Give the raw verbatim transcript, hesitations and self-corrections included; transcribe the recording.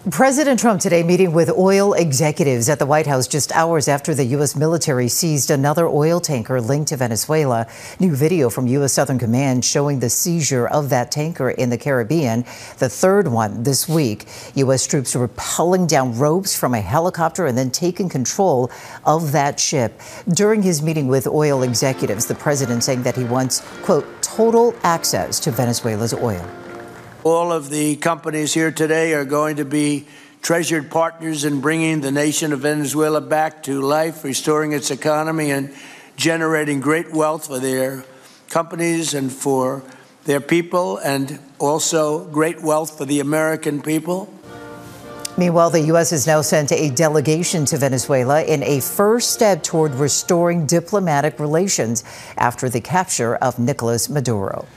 President Trump today meeting with oil executives at the White House just hours after the U S military seized another oil tanker linked to Venezuela. New video from U S Southern Command showing the seizure of that tanker in the Caribbean, the third one this week. U S troops were pulling down ropes from a helicopter and then taking control of that ship. During his meeting with oil executives, the president saying that he wants, quote, total access to Venezuela's oil. All of the companies here today are going to be treasured partners in bringing the nation of Venezuela back to life, restoring its economy, and generating great wealth for their companies and for their people, and also great wealth for the American people. Meanwhile, the U S has now sent a delegation to Venezuela in a first step toward restoring diplomatic relations after the capture of Nicolas Maduro.